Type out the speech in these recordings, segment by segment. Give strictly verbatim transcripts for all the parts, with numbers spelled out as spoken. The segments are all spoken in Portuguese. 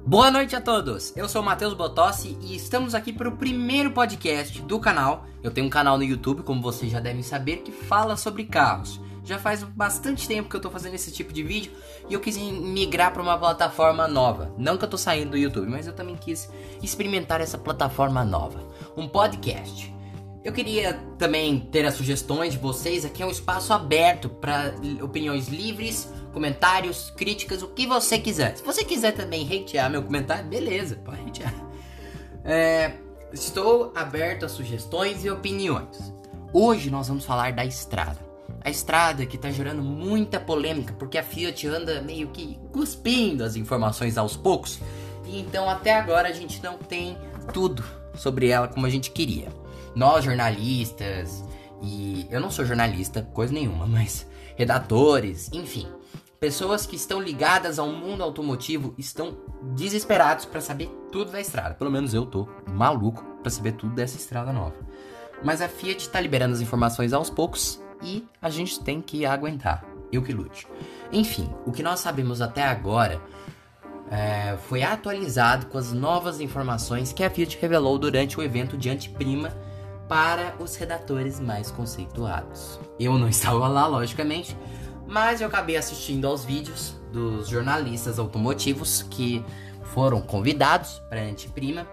Boa noite a todos, eu sou o Matheus Botossi e estamos aqui para o primeiro podcast do canal. Eu tenho um canal no YouTube, como vocês já devem saber, que fala sobre carros. Já faz bastante tempo que eu tô fazendo esse tipo de vídeo e eu quis migrar para uma plataforma nova. Não que eu tô saindo do YouTube, mas eu também quis experimentar essa plataforma nova, um podcast. Eu queria também ter as sugestões de vocês. Aqui é um espaço aberto para opiniões livres, comentários, críticas, o que você quiser. Se você quiser também hatear meu comentário, beleza, pode hatear. É, estou aberto a sugestões e opiniões. Hoje nós vamos falar da estrada. A estrada que está gerando muita polêmica, porque a Fiat anda meio que cuspindo as informações aos poucos. E então até agora a gente não tem tudo sobre ela como a gente queria. Nós jornalistas, e eu não sou jornalista, coisa nenhuma, mas redatores, enfim, pessoas que estão ligadas ao mundo automotivo estão desesperados para saber tudo da estrada. Pelo menos eu tô maluco para saber tudo dessa estrada nova. Mas a Fiat está liberando as informações aos poucos e a gente tem que aguentar. Eu que lute. Enfim, o que nós sabemos até agora é, foi atualizado com as novas informações que a Fiat revelou durante o evento de Anteprima para os redatores mais conceituados. Eu não estava lá, logicamente, mas eu acabei assistindo aos vídeos dos jornalistas automotivos que foram convidados para a Anteprima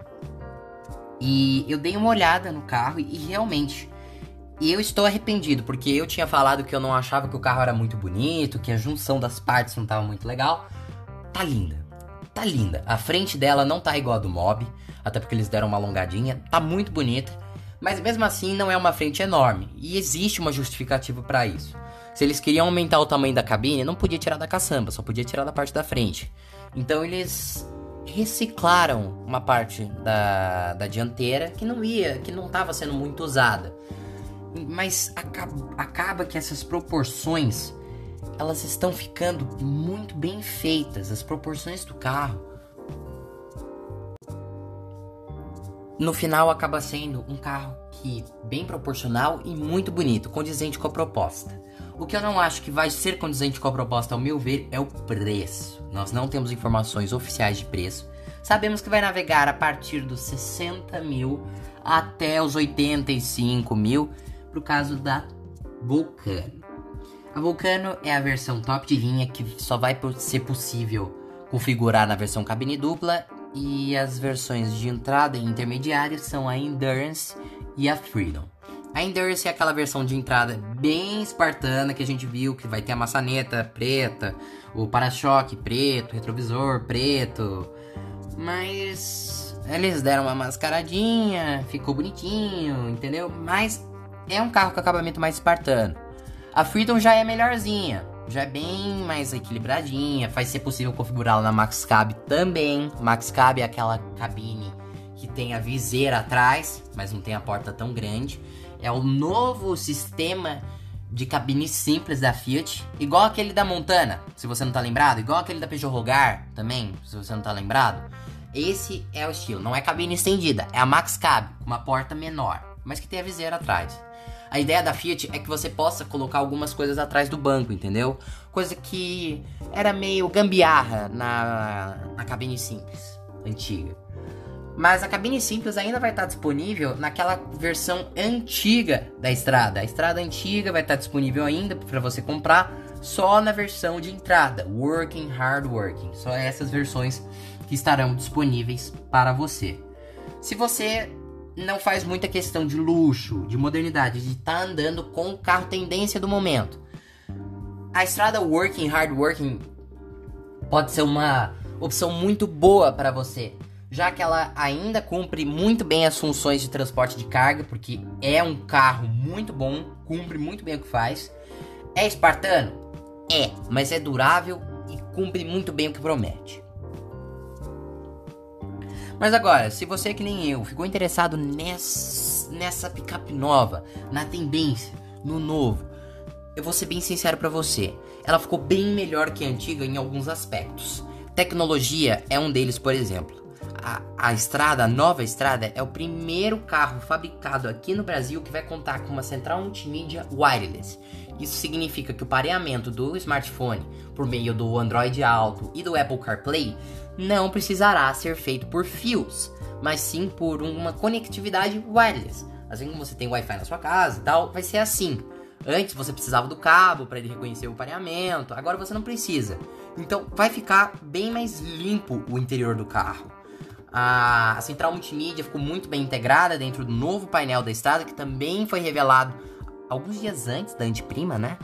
e eu dei uma olhada no carro e realmente eu estou arrependido, porque eu tinha falado que eu não achava que o carro era muito bonito, que a junção das partes não estava muito legal. Tá linda, tá linda. A frente dela não tá igual a do Mobi, até porque eles deram uma alongadinha, tá muito bonita. Mas mesmo assim não é uma frente enorme, e existe uma justificativa para isso. Se eles queriam aumentar o tamanho da cabine, não podia tirar da caçamba, só podia tirar da parte da frente. Então eles reciclaram uma parte da, da dianteira que não ia, que não estava sendo muito usada. Mas acaba, acaba que essas proporções, elas estão ficando muito bem feitas, as proporções do carro. No final acaba sendo um carro que bem proporcional e muito bonito, condizente com a proposta. O que eu não acho que vai ser condizente com a proposta, ao meu ver, é o preço. Nós não temos informações oficiais de preço. Sabemos que vai navegar a partir dos sessenta mil até os oitenta e cinco mil, pro caso da Vulcano. A Vulcano é a versão top de linha que só vai ser possível configurar na versão cabine dupla. E as versões de entrada e intermediária são a Endurance e a Freedom. A Endurance é aquela versão de entrada bem espartana que a gente viu, que vai ter a maçaneta preta, o para-choque preto, o retrovisor preto. Mas eles deram uma mascaradinha, ficou bonitinho, entendeu? Mas é um carro com acabamento mais espartano. A Freedom já é melhorzinha. Já é bem mais equilibradinha, vai ser possível configurá-la na Max Cab também. Max Cab é aquela cabine que tem a viseira atrás, mas não tem a porta tão grande. É o novo sistema de cabine simples da Fiat, igual aquele da Montana, se você não tá lembrado, igual aquele da Peugeot Rogar também, se você não tá lembrado. Esse é o estilo, não é cabine estendida, é a Max Cab, uma porta menor, mas que tem a viseira atrás. A ideia da Fiat é que você possa colocar algumas coisas atrás do banco, entendeu? Coisa que era meio gambiarra na, na cabine simples, antiga. Mas a cabine simples ainda vai estar disponível naquela versão antiga da estrada. A estrada antiga vai estar disponível ainda para você comprar só na versão de entrada, Working, Hard Working. Só essas versões que estarão disponíveis para você. Se você não faz muita questão de luxo, de modernidade, de estar tá andando com o carro tendência do momento, a estrada Working, Hard Working pode ser uma opção muito boa para você, já que ela ainda cumpre muito bem as funções de transporte de carga, porque é um carro muito bom, cumpre muito bem o que faz. É espartano? É, mas é durável e cumpre muito bem o que promete. Mas agora, se você que nem eu ficou interessado nessa, nessa picape nova, na tendência, no novo, eu vou ser bem sincero pra você, ela ficou bem melhor que a antiga em alguns aspectos. Tecnologia é um deles, por exemplo. a, a estrada, a nova estrada, é o primeiro carro fabricado aqui no Brasil que vai contar com uma central multimídia wireless. Isso significa que o pareamento do smartphone por meio do Android Auto e do Apple CarPlay não precisará ser feito por fios, mas sim por uma conectividade wireless. Assim como você tem Wi-Fi na sua casa e tal, vai ser assim. Antes você precisava do cabo para ele reconhecer o pareamento, agora você não precisa. Então vai ficar bem mais limpo o interior do carro. A, a central multimídia ficou muito bem integrada dentro do novo painel da estrada, que também foi revelado alguns dias antes da anteprima, né?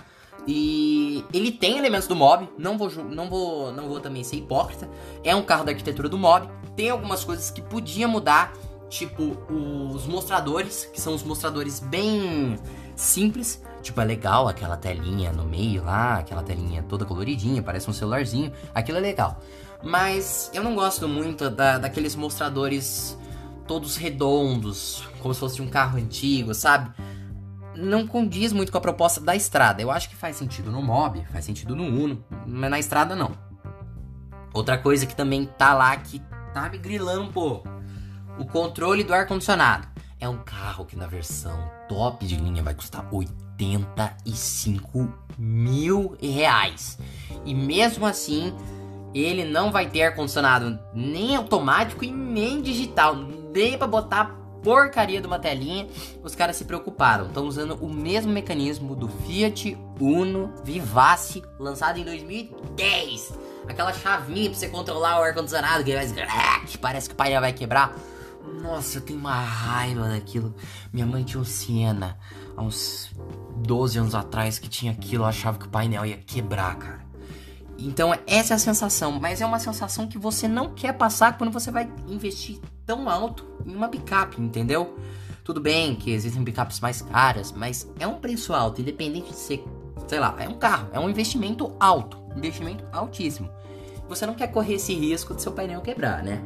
E ele tem elementos do Mobi, não vou, não vou, não vou também ser hipócrita. É um carro da arquitetura do Mobi, tem algumas coisas que podia mudar, tipo os mostradores, que são os mostradores bem simples. Tipo, é legal aquela telinha no meio lá, aquela telinha toda coloridinha, parece um celularzinho, aquilo é legal. Mas eu não gosto muito da, daqueles mostradores todos redondos, como se fosse um carro antigo, sabe? Não condiz muito com a proposta da estrada. Eu acho que faz sentido no Mobi, faz sentido no Uno, mas na estrada não. Outra coisa que também tá lá, que tá me grilando um pouco, o controle do ar-condicionado. É um carro que na versão top de linha vai custar oitenta e cinco mil reais. E mesmo assim, ele não vai ter ar-condicionado nem automático e nem digital. Nem pra botar a porcaria de uma telinha. Os caras se preocuparam. Estão usando o mesmo mecanismo do Fiat Uno Vivace, lançado em dois mil e dez. Aquela chavinha pra você controlar o ar-condicionado, que vai... parece que o painel vai quebrar. Nossa, eu tenho uma raiva daquilo. Minha mãe tinha um Siena há uns doze anos atrás que tinha aquilo. Eu achava que o painel ia quebrar, cara. Então essa é a sensação. Mas é uma sensação que você não quer passar quando você vai investir tão alto em uma picape, entendeu? Tudo bem que existem picapes mais caras, mas é um preço alto, independente de ser, sei lá, é um carro, é um investimento alto, investimento altíssimo. Você não quer correr esse risco de seu painel quebrar, né?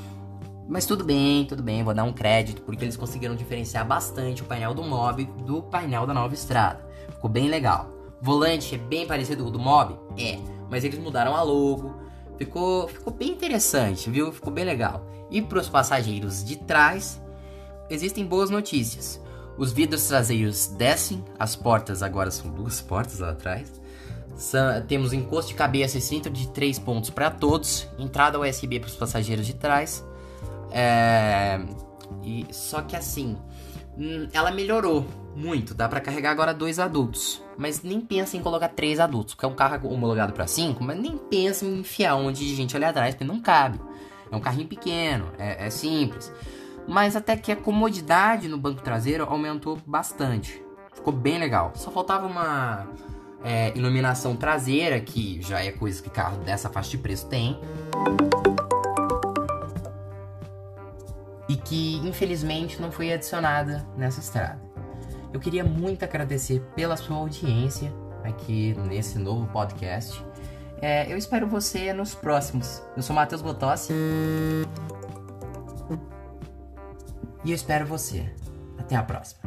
Mas tudo bem, tudo bem, vou dar um crédito, porque eles conseguiram diferenciar bastante o painel do Mobi do painel da nova estrada. Ficou bem legal. Volante é bem parecido com o do Mobi? É, mas eles mudaram a logo. Ficou, ficou bem interessante, viu? Ficou bem legal. E para os passageiros de trás, existem boas notícias. Os vidros traseiros descem, as portas agora são duas portas lá atrás. São, temos encosto de cabeça e cinto de três pontos para todos. Entrada U S B para os passageiros de trás. É, e, só que assim, ela melhorou muito. Dá pra carregar agora dois adultos, mas nem pensa em colocar três adultos, porque é um carro homologado pra cinco. Mas nem pensa em enfiar um monte de gente ali atrás, porque não cabe. É um carrinho pequeno, é, é simples. Mas até que a comodidade no banco traseiro aumentou bastante. Ficou bem legal. Só faltava uma é, iluminação traseira, que já é coisa que carro dessa faixa de preço tem, e que infelizmente não foi adicionada nessa estrada. Eu queria muito agradecer pela sua audiência aqui nesse novo podcast. É, eu espero você nos próximos. Eu sou Matheus Botossi e eu espero você. Até a próxima.